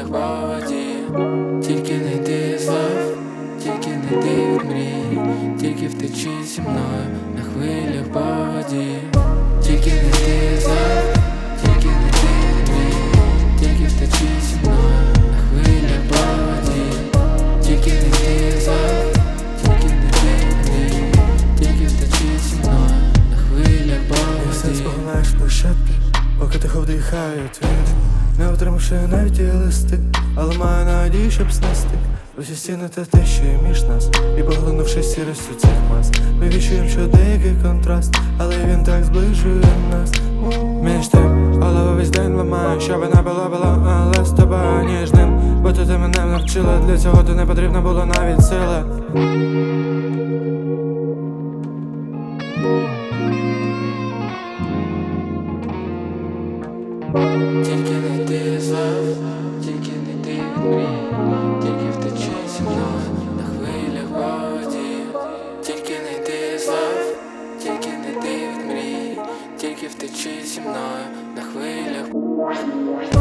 хвилях по воді. Тільки не йди з лав, тільки не йди від мрій, тільки втечи зі мною на хвилях по воді. Тільки не йди з лав, тільки не йди від мрій, тільки втечи зі мною на хвилях по воді. Тільки не йди з лав, тільки не йди від мрій, тільки втечи зі мною на хвилях по воді. І все спогнаєш пощадки, поки тихо вдихає твій дим. Не отримавши навіть ті листи, але маю надію, щоб снести усі стіни та те, що є між нас. І поглинувши сірістю цих мас, ми відчуємо, що деякий контраст, але він так зближує нас. Між тим, голову весь день ламаю, щоб не було, але з тобою ніжним. Бо ти мене навчила, для цього ти не потрібно було навіть сили. Тільки не йди з лав, тільки не йди від мрій, тільки втечи зі мною на хвилях по воді. Тільки не йди з лав, тільки не йди від мрій, тільки втечи зі мною на хвилях.